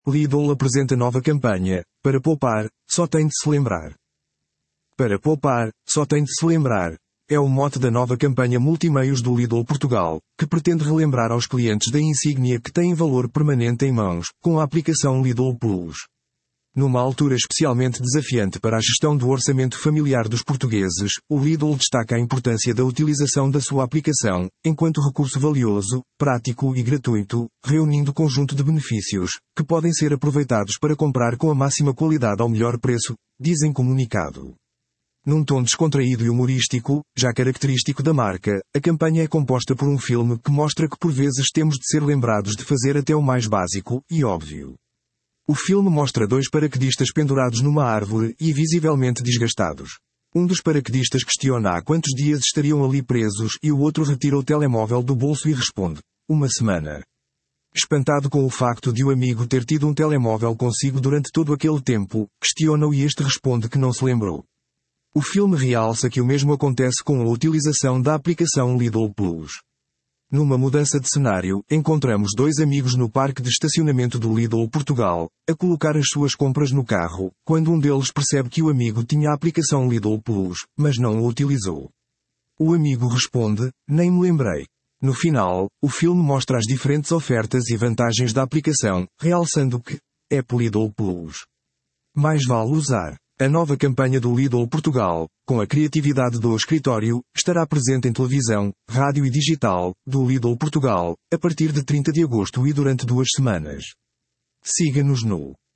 Lidl apresenta nova campanha. Para poupar, só tem de se lembrar. Para poupar, só tem de se lembrar. É o mote da nova campanha multimeios do Lidl Portugal, que pretende relembrar aos clientes da insígnia que têm valor permanente em mãos, com a aplicação Lidl Plus. Numa altura especialmente desafiante para a gestão do orçamento familiar dos portugueses, o Lidl destaca a importância da utilização da sua aplicação, enquanto recurso valioso, prático e gratuito, reunindo conjunto de benefícios, que podem ser aproveitados para comprar com a máxima qualidade ao melhor preço, diz em comunicado. Num tom descontraído e humorístico, já característico da marca, a campanha é composta por um filme que mostra que por vezes temos de ser lembrados de fazer até o mais básico e óbvio. O filme mostra dois paraquedistas pendurados numa árvore e visivelmente desgastados. Um dos paraquedistas questiona há quantos dias estariam ali presos e o outro retira o telemóvel do bolso e responde: uma semana. Espantado com o facto de o amigo ter tido um telemóvel consigo durante todo aquele tempo, questiona-o e este responde que não se lembrou. O filme realça que o mesmo acontece com a utilização da aplicação Lidl Plus. Numa mudança de cenário, encontramos dois amigos no parque de estacionamento do Lidl Portugal, a colocar as suas compras no carro, quando um deles percebe que o amigo tinha a aplicação Lidl Plus, mas não a utilizou. O amigo responde: nem me lembrei. No final, o filme mostra as diferentes ofertas e vantagens da aplicação, realçando que app Lidl Plus. Mais vale usar. A nova campanha do Lidl Portugal, com a criatividade do escritório, estará presente em televisão, rádio e digital, do Lidl Portugal, a partir de 30 de agosto e durante 2 semanas. Siga-nos no